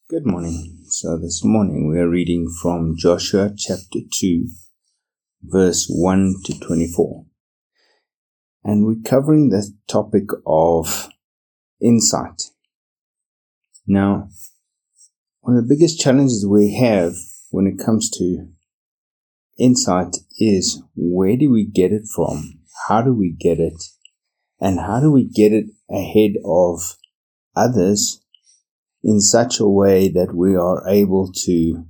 Good morning. So this morning we are reading from Joshua chapter 2, verse 1 to 24. And we're covering the topic of insight. Now, one of the biggest challenges we have when it comes to insight is, where do we get it from? How do we get it? And how do we get it ahead of others in such a way that we are able to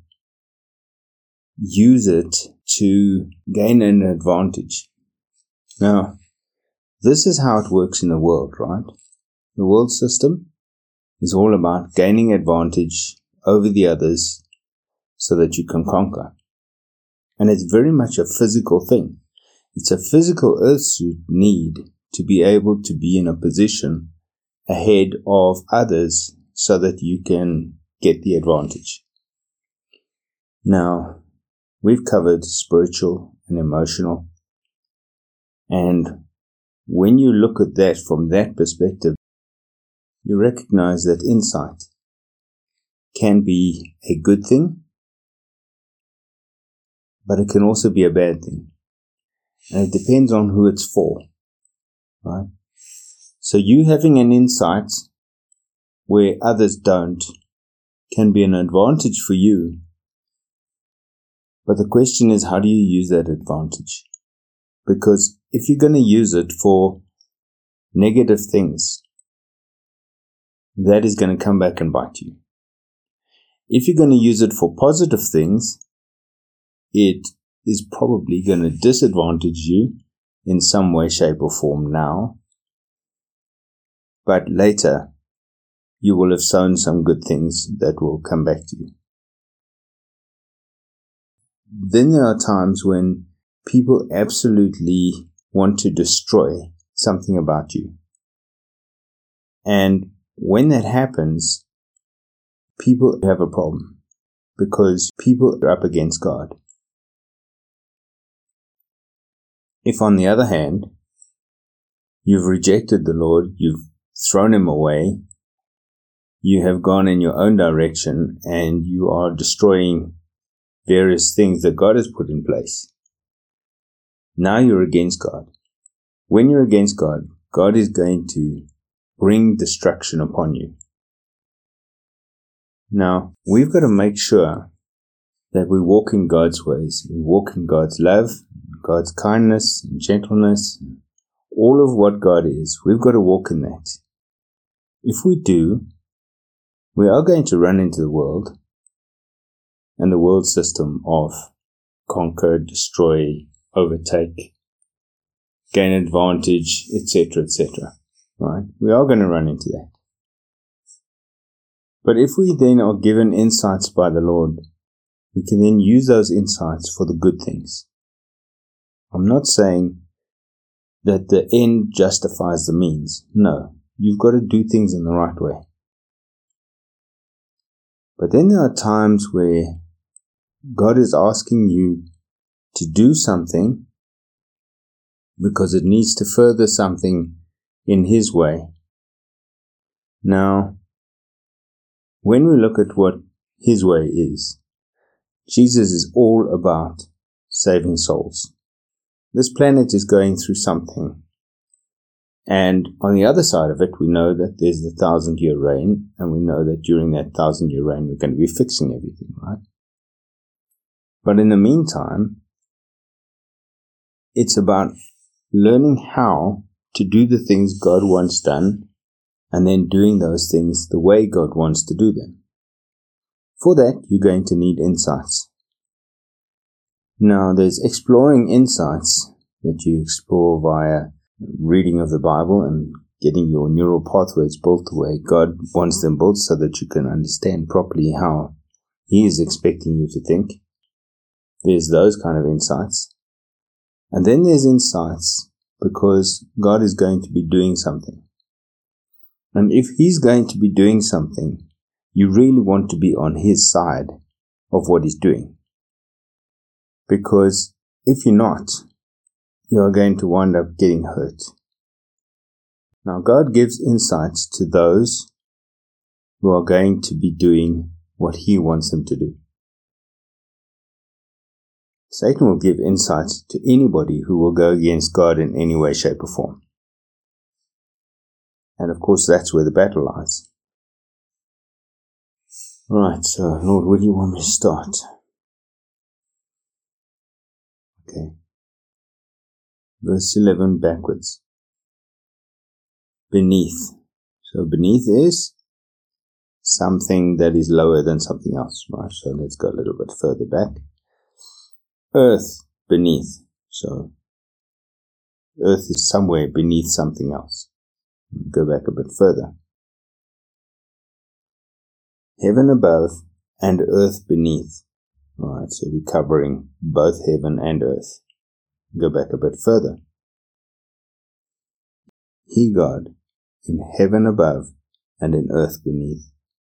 use it to gain an advantage? Now, this is how it works in the world, right? The world system is all about gaining advantage over the others so that you can conquer. And it's very much a physical thing. It's a physical earthsuit need to be able to be in a position ahead of others so that you can get the advantage. Now, we've covered spiritual and emotional. And when you look at that from that perspective, you recognize that insight can be a good thing, but it can also be a bad thing. And it depends on who it's for, right? So you having an insight where others don't can be an advantage for you. But the question is, how do you use that advantage? Because if you're going to use it for negative things, that is going to come back and bite you. If you're going to use it for positive things, it is probably going to disadvantage you in some way, shape, or form now. But later, you will have sown some good things that will come back to you. Then there are times when people absolutely want to destroy something about you. And when that happens, people have a problem because people are up against God. If, on the other hand, you've rejected the Lord, you've thrown him away, you have gone in your own direction and you are destroying various things that God has put in place, now you're against God. When you're against God, God is going to bring destruction upon you. Now, we've got to make sure that we walk in God's ways. We walk in God's love, God's kindness and gentleness, all of what God is. We've got to walk in that. If we do, we are going to run into the world and the world system of conquer, destroy, overtake, gain advantage, etc., etc. Right? We are going to run into that. But if we then are given insights by the Lord, we can then use those insights for the good things. I'm not saying that the end justifies the means. No, you've got to do things in the right way. But then there are times where God is asking you to do something because it needs to further something in His way. Now, when we look at what His way is, Jesus is all about saving souls. This planet is going through something. And on the other side of it, we know that there's the 1,000-year reign, and we know that during that 1,000-year reign, we're going to be fixing everything, right? But in the meantime, it's about learning how to do the things God wants done, and then doing those things the way God wants to do them. For that, you're going to need insights. Now, there's exploring insights that you explore via reading of the Bible and getting your neural pathways built the way God wants them built so that you can understand properly how He is expecting you to think. There's those kind of insights. And then there's insights because God is going to be doing something. And if He's going to be doing something, you really want to be on His side of what He's doing. Because if you're not, you are going to wind up getting hurt. Now, God gives insights to those who are going to be doing what he wants them to do. Satan will give insights to anybody who will go against God in any way, shape, or form. And of course, that's where the battle lies. Right, so Lord, where do you want me to start? Okay. Verse 11 backwards. Beneath. So beneath is something that is lower than something else, right? So let's go a little bit further back. Earth, beneath. So earth is somewhere beneath something else. Go back a bit further. Heaven above and earth beneath. Alright, so we're covering both heaven and earth. Go back a bit further. He, God, in heaven above and in earth beneath.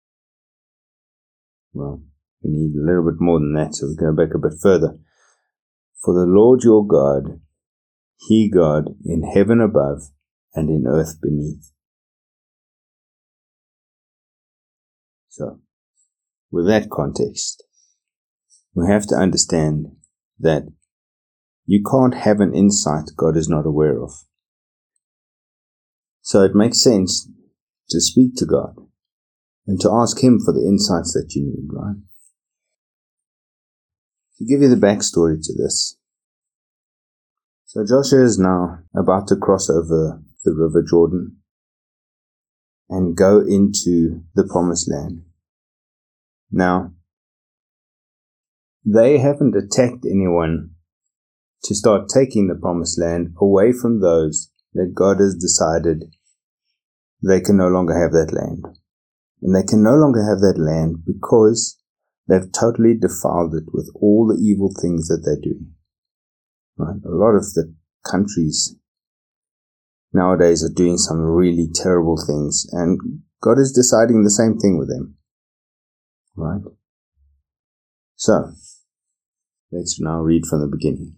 Well, we need a little bit more than that, so we go back a bit further. For the Lord your God, He, God, in heaven above and in earth beneath. So, with that context, we have to understand that you can't have an insight God is not aware of. So it makes sense to speak to God and to ask Him for the insights that you need, right? To give you the backstory to this. So Joshua is now about to cross over the river Jordan and go into the promised land. Now, they haven't attacked anyone to start taking the promised land away from those that God has decided they can no longer have that land. And they can no longer have that land because they've totally defiled it with all the evil things that they're doing. Right? A lot of the countries nowadays are doing some really terrible things, and God is deciding the same thing with them. Right? So, let's now read from the beginning.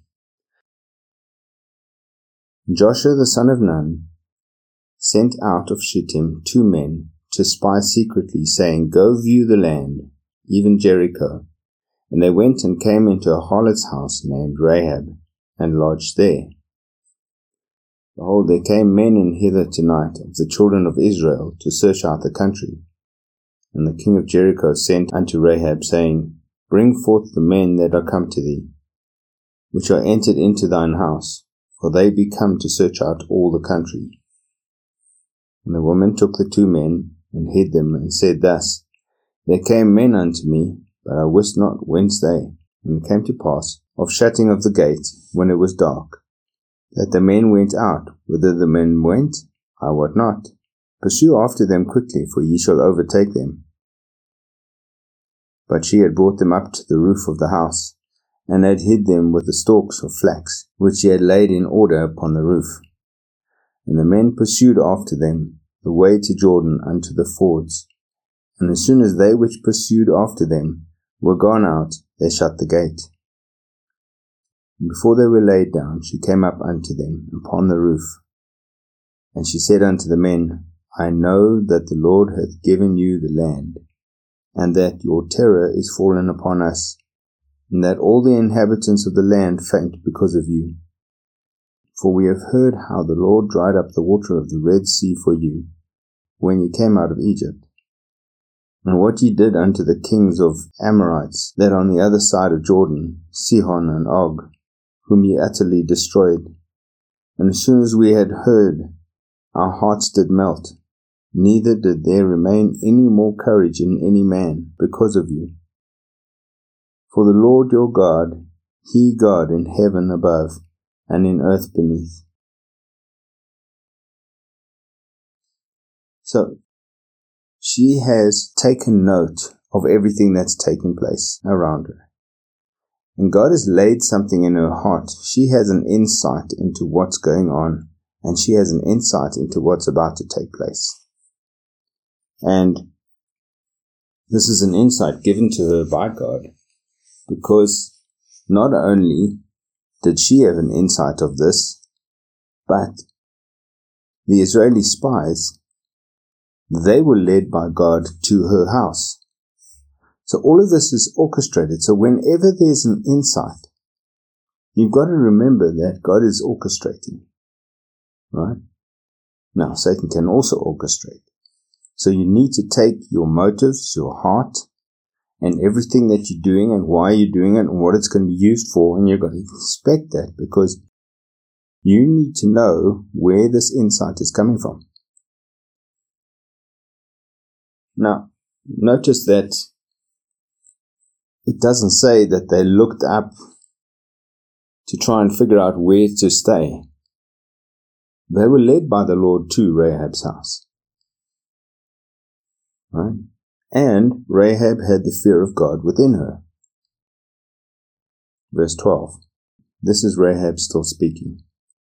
Joshua the son of Nun sent out of Shittim 2 men to spy secretly, saying, Go view the land, even Jericho. And they went and came into a harlot's house named Rahab, and lodged there. Behold, there came men in hither tonight of the children of Israel to search out the country. And the king of Jericho sent unto Rahab, saying, Bring forth the men that are come to thee, which are entered into thine house, for they be come to search out all the country. And the woman took the 2 men, and hid them, and said thus, There came men unto me, but I wist not whence they. And it came to pass, of shutting of the gate, when it was dark, that the men went out. Whither the men went, I wot not. Pursue after them quickly, for ye shall overtake them. But she had brought them up to the roof of the house, and had hid them with the stalks of flax, which she had laid in order upon the roof. And the men pursued after them the way to Jordan unto the fords. And as soon as they which pursued after them were gone out, they shut the gate. And before they were laid down, she came up unto them upon the roof. And she said unto the men, I know that the Lord hath given you the land, and that your terror is fallen upon us, and that all the inhabitants of the land faint because of you. For we have heard how the Lord dried up the water of the Red Sea for you, when ye came out of Egypt, and what ye did unto the kings of Amorites, that on the other side of Jordan, Sihon and Og, whom ye utterly destroyed. And as soon as we had heard, our hearts did melt, neither did there remain any more courage in any man because of you. For the Lord your God, He God in heaven above, and in earth beneath. So, she has taken note of everything that's taking place around her. And God has laid something in her heart. She has an insight into what's going on, and she has an insight into what's about to take place. And this is an insight given to her by God, because not only did she have an insight of this, but the Israeli spies, they were led by God to her house. So all of this is orchestrated. So whenever there's an insight, you've got to remember that God is orchestrating, right? Now, Satan can also orchestrate. So you need to take your motives, your heart, and everything that you're doing and why you're doing it and what it's going to be used for, and you've got to inspect that, because you need to know where this insight is coming from. Now, notice that it doesn't say that they looked up to try and figure out where to stay. They were led by the Lord to Rahab's house. Right? And Rahab had the fear of God within her. Verse 12. This is Rahab still speaking.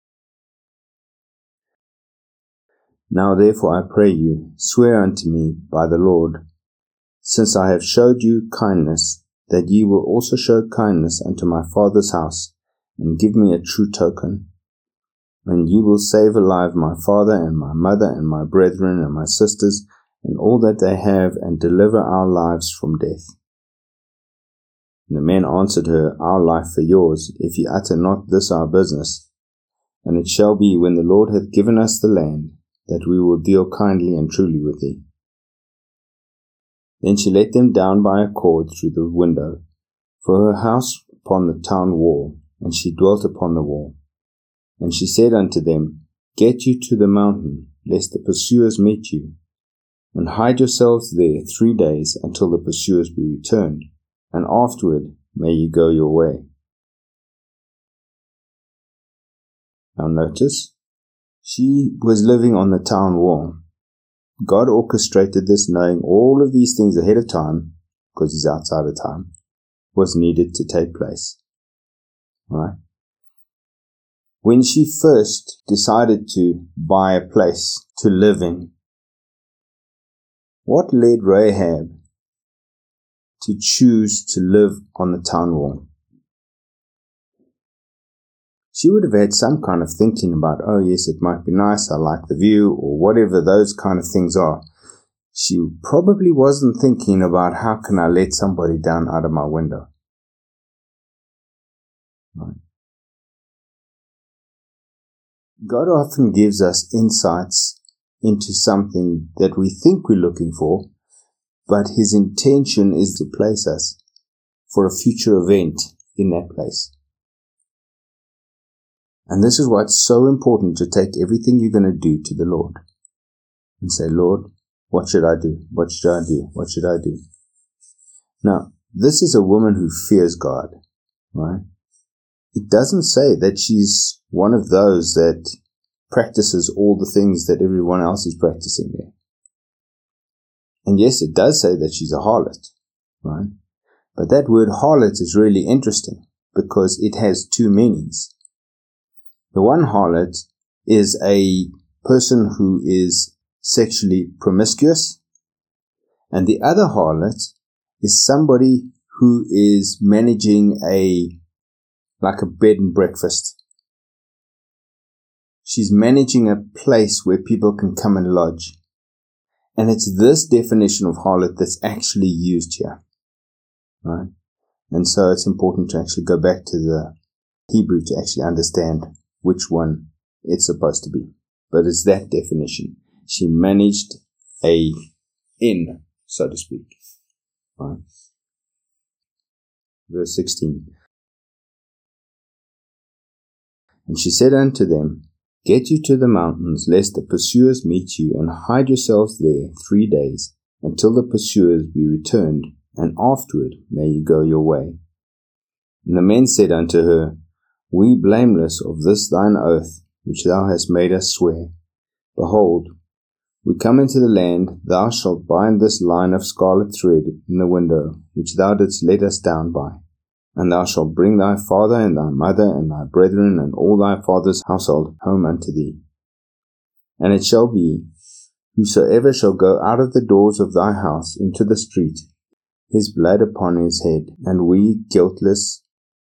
Now therefore I pray you, swear unto me by the Lord, since I have showed you kindness, that ye will also show kindness unto my father's house, and give me a true token. And ye will save alive my father and my mother and my brethren and my sisters, and all that they have, and deliver our lives from death. And the men answered her, Our life for yours, if ye utter not this our business. And it shall be, when the Lord hath given us the land, that we will deal kindly and truly with thee. Then she let them down by a cord through the window, for her house upon the town wall, and she dwelt upon the wall. And she said unto them, Get you to the mountain, lest the pursuers meet you, and hide yourselves there 3 days until the pursuers be returned, and afterward may ye go your way. Now notice, she was living on the town wall. God orchestrated this, knowing all of these things ahead of time, because he's outside of time, was needed to take place. Right? When she first decided to buy a place to live in, what led Rahab to choose to live on the town wall? She would have had some kind of thinking about, oh yes, it might be nice, I like the view, or whatever those kind of things are. She probably wasn't thinking about, how can I let somebody down out of my window? Right? God often gives us insights into something that we think we're looking for, but his intention is to place us for a future event in that place. And this is why it's so important to take everything you're going to do to the Lord and say, Lord, what should I do? What should I do? What should I do? Now, this is a woman who fears God, right? It doesn't say that she's one of those that practices all the things that everyone else is practicing there. And yes, it does say that she's a harlot, right? But that word harlot is really interesting because it has two meanings. The one harlot is a person who is sexually promiscuous, and the other harlot is somebody who is managing like a bed and breakfast. She's managing a place where people can come and lodge. And it's this definition of harlot that's actually used here, right? And so it's important to actually go back to the Hebrew to actually understand which one it's supposed to be. But it's that definition. She managed a inn, so to speak. Right? Verse 16. And she said unto them, Get you to the mountains, lest the pursuers meet you, and hide yourselves there 3 days, until the pursuers be returned, and afterward may you go your way. And the men said unto her, We blameless of this thine oath, which thou hast made us swear. Behold, we come into the land, thou shalt bind this line of scarlet thread in the window, which thou didst let us down by. And thou shalt bring thy father and thy mother and thy brethren and all thy father's household home unto thee. And it shall be, whosoever shall go out of the doors of thy house into the street, his blood upon his head, and we guiltless.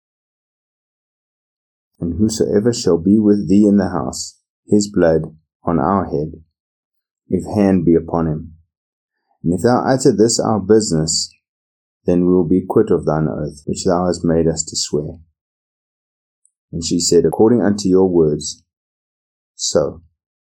And whosoever shall be with thee in the house, his blood on our head, if hand be upon him. And if thou utter this our business, then we will be quit of thine oath, which thou hast made us to swear. And she said, According unto your words, so.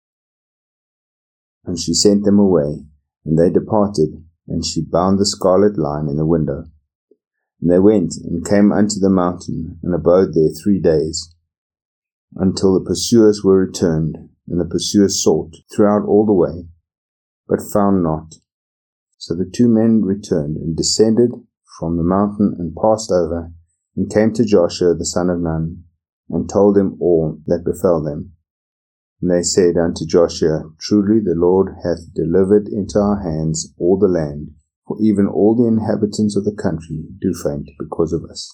And she sent them away, and they departed, and she bound the scarlet line in the window. And they went and came unto the mountain, and abode there 3 days, until the pursuers were returned, and the pursuers sought throughout all the way, but found not. So the 2 men returned, and descended from the mountain, and passed over, and came to Joshua the son of Nun, and told him all that befell them. And they said unto Joshua, Truly the Lord hath delivered into our hands all the land, for even all the inhabitants of the country do faint because of us.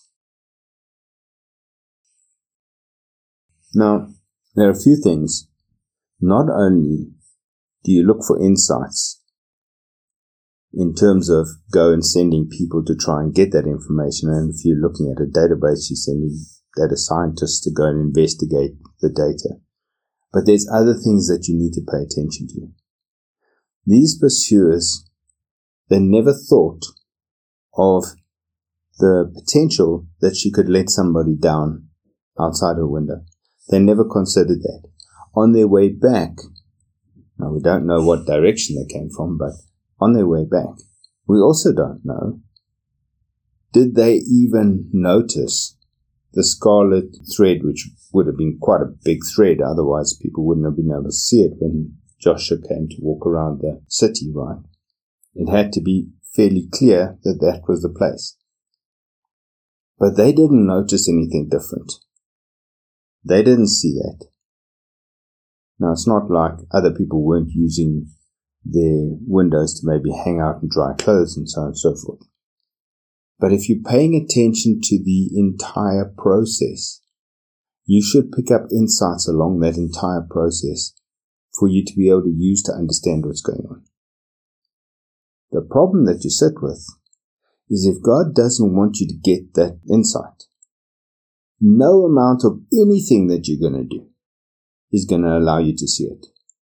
Now, there are a few things. Not only do you look for insights in terms of go and sending people to try and get that information, and if you're looking at a database, you're sending data scientists to go and investigate the data. But there's other things that you need to pay attention to. These pursuers, they never thought of the potential that she could let somebody down outside her window. They never considered that. On their way back, now we don't know what direction they came from, but on their way back, we also don't know, did they even notice the scarlet thread, which would have been quite a big thread, otherwise people wouldn't have been able to see it when Joshua came to walk around the city, right? It had to be fairly clear that that was the place. But they didn't notice anything different. They didn't see that. Now, it's not like other people weren't using their windows to maybe hang out and dry clothes and so on and so forth. But if you're paying attention to the entire process, you should pick up insights along that entire process for you to be able to use to understand what's going on. The problem that you sit with is if God doesn't want you to get that insight, no amount of anything that you're going to do is going to allow you to see it.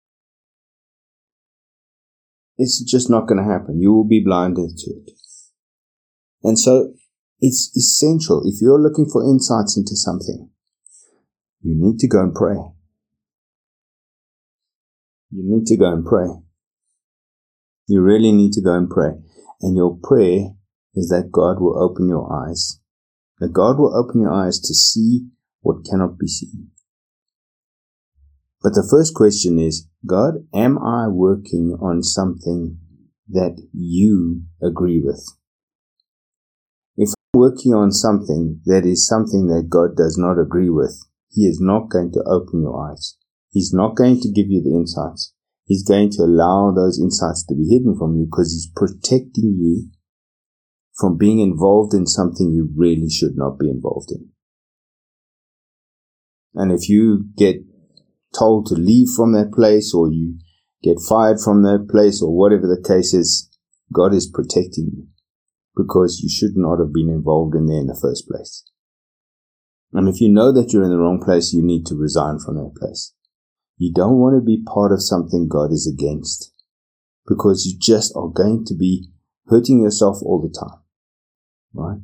It's just not going to happen. You will be blinded to it. And so it's essential, if you're looking for insights into something, you need to go and pray. You need to go and pray. You really need to go and pray. And your prayer is that God will open your eyes. That God will open your eyes to see what cannot be seen. But the first question is, God, am I working on something that you agree with? If I'm working on something that is something that God does not agree with, He is not going to open your eyes. He's not going to give you the insights. He's going to allow those insights to be hidden from you because He's protecting you from being involved in something you really should not be involved in. And if you get told to leave from that place, or you get fired from that place, or whatever the case is, God is protecting you because you should not have been involved in there in the first place. And if you know that you're in the wrong place, you need to resign from that place. You don't want to be part of something God is against, because you just are going to be hurting yourself all the time, right?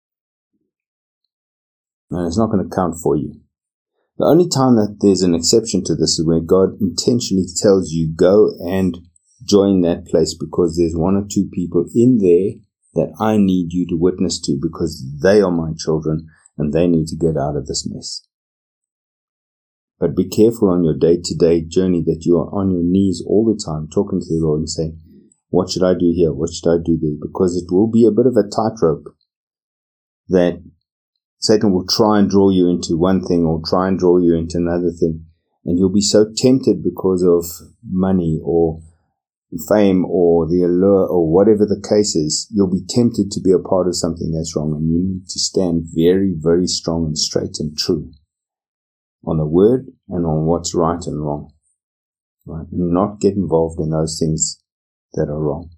And it's not going to count for you. The only time that there's an exception to this is where God intentionally tells you, go and join that place because there's 1 or 2 people in there that I need you to witness to because they are my children and they need to get out of this mess. But be careful on your day-to-day journey that you are on your knees all the time talking to the Lord and saying, what should I do here? What should I do there? Because it will be a bit of a tightrope that Satan will try and draw you into one thing or try and draw you into another thing. And you'll be so tempted because of money or fame or the allure or whatever the case is. You'll be tempted to be a part of something that's wrong. And you need to stand very, very strong and straight and true on the word and on what's right and wrong. Right? And not get involved in those things that are wrong.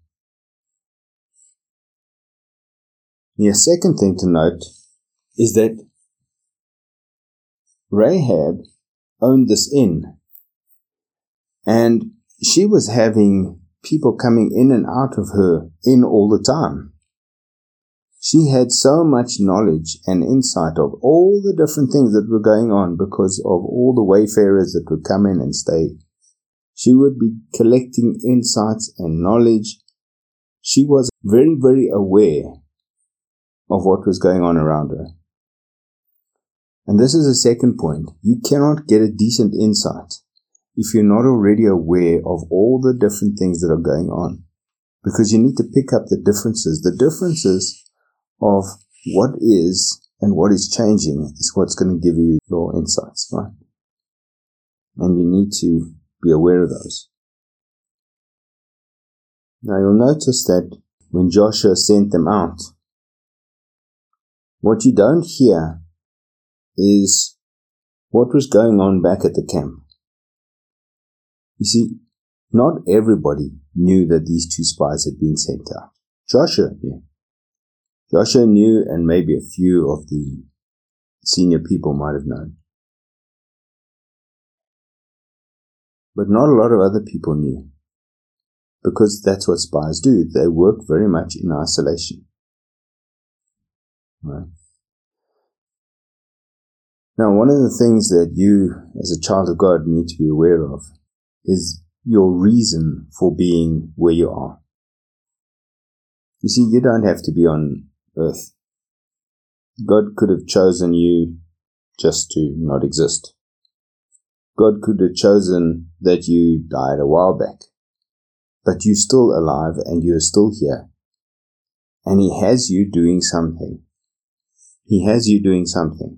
The second thing to note is that Rahab owned this inn, and she was having people coming in and out of her inn all the time. She had so much knowledge and insight of all the different things that were going on because of all the wayfarers that would come in and stay. She would be collecting insights and knowledge. She was very, very aware of what was going on around her. And this is a second point. You cannot get a decent insight if you're not already aware of all the different things that are going on. Because you need to pick up the differences. The differences of what is and what is changing is what's going to give you your insights, right? And you need to be aware of those. Now you'll notice that when Joshua sent them out, what you don't hear is what was going on back at the camp. You see, not everybody knew that these 2 spies had been sent out. Joshua knew. Joshua knew, and maybe a few of the senior people might have known. But not a lot of other people knew. Because that's what spies do. They work very much in isolation. Right? Now, one of the things that you, as a child of God, need to be aware of is your reason for being where you are. You see, you don't have to be on earth. God could have chosen you just to not exist. God could have chosen that you died a while back. But you're still alive and you're still here. And He has you doing something. He has you doing something.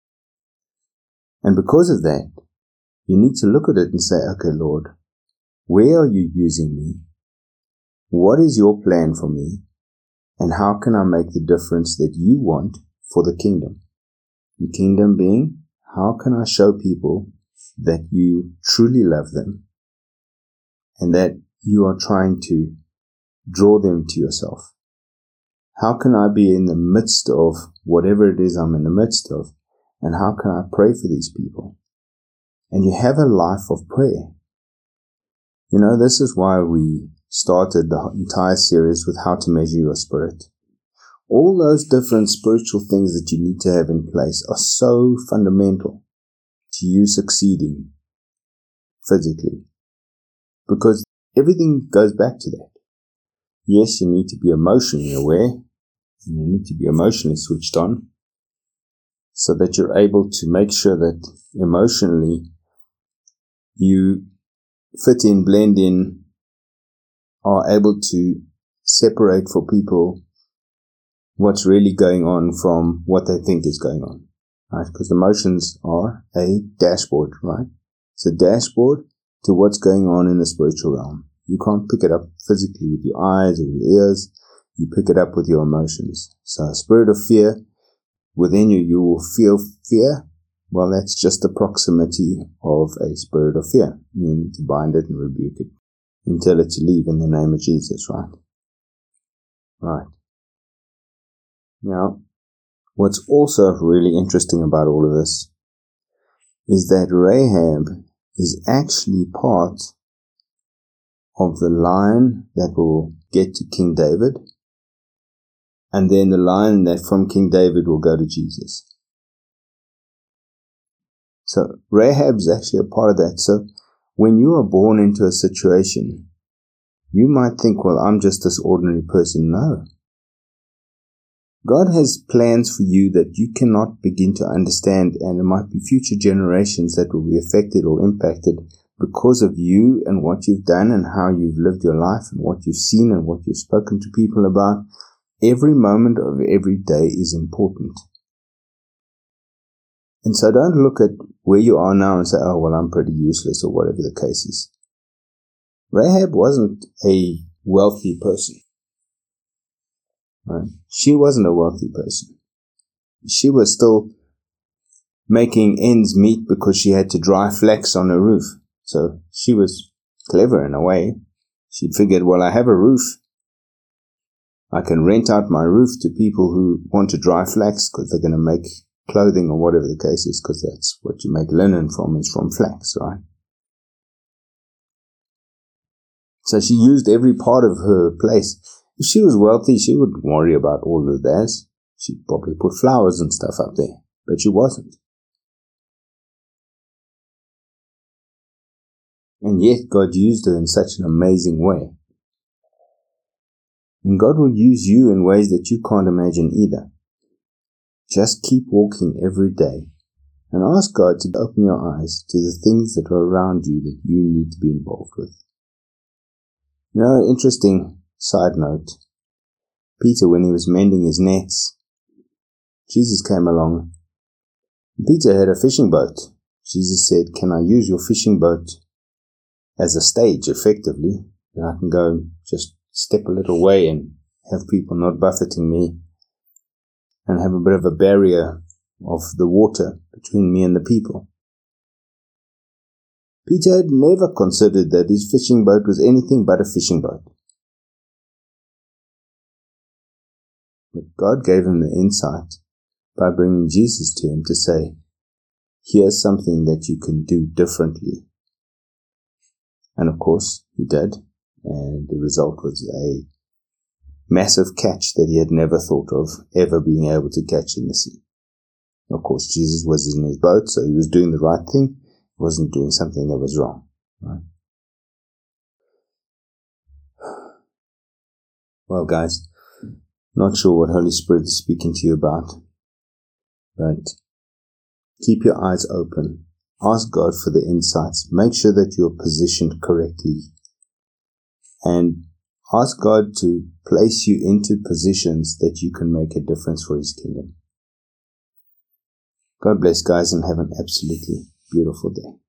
And because of that, you need to look at it and say, okay, Lord, where are you using me? What is your plan for me? And how can I make the difference that you want for the kingdom? The kingdom being, how can I show people that you truly love them and that you are trying to draw them to yourself? How can I be in the midst of whatever it is I'm in the midst of? And how can I pray for these people? And you have a life of prayer. You know, this is why we started the entire series with how to measure your spirit. All those different spiritual things that you need to have in place are so fundamental to you succeeding physically. Because everything goes back to that. Yes, you need to be emotionally aware, and you need to be emotionally switched on, so that you're able to make sure that emotionally you fit in, blend in, are able to separate for people what's really going on from what they think is going on, right? Because emotions are a dashboard, right? It's a dashboard to what's going on in the spiritual realm. You can't pick it up physically with your eyes or your ears. You pick it up with your emotions. So a spirit of fear, within you, you will feel fear. Well, that's just the proximity of a spirit of fear. You need to bind it and rebuke it and tell it to leave in the name of Jesus, right? Right. Now, what's also really interesting about all of this is that Rahab is actually part of the line that will get to King David, and then the line that from King David will go to Jesus. So Rahab's actually a part of that. So when you are born into a situation, you might think, well, I'm just this ordinary person. No. God has plans for you that you cannot begin to understand, and there might be future generations that will be affected or impacted because of you and what you've done and how you've lived your life and what you've seen and what you've spoken to people about. Every moment of every day is important. And so don't look at where you are now and say, oh, well, I'm pretty useless or whatever the case is. Rahab wasn't a wealthy person. Right? She wasn't a wealthy person. She was still making ends meet because she had to dry flax on her roof. So she was clever in a way. She figured, well, I have a roof. I can rent out my roof to people who want to dry flax because they're going to make clothing or whatever the case is, because that's what you make linen from, is from flax, right? So she used every part of her place. If she was wealthy, she wouldn't worry about all of that. She'd probably put flowers and stuff up there, but she wasn't. And yet God used her in such an amazing way. And God will use you in ways that you can't imagine either. Just keep walking every day and ask God to open your eyes to the things that are around you that you need to be involved with. You know, interesting side note, Peter, when he was mending his nets, Jesus came along. Peter had a fishing boat. Jesus said, "Can I use your fishing boat as a stage, effectively, that I can go and just step a little way and have people not buffeting me and have a bit of a barrier of the water between me and the people?" Peter had never considered that his fishing boat was anything but a fishing boat. But God gave him the insight by bringing Jesus to him to say, here's something that you can do differently. And of course, he did. And the result was a massive catch that he had never thought of ever being able to catch in the sea. Of course, Jesus was in his boat, so he was doing the right thing. He wasn't doing something that was wrong. Right? Well, guys, not sure what Holy Spirit is speaking to you about, but keep your eyes open. Ask God for the insights. Make sure that you're positioned correctly. And ask God to place you into positions that you can make a difference for His kingdom. God bless, guys, and have an absolutely beautiful day.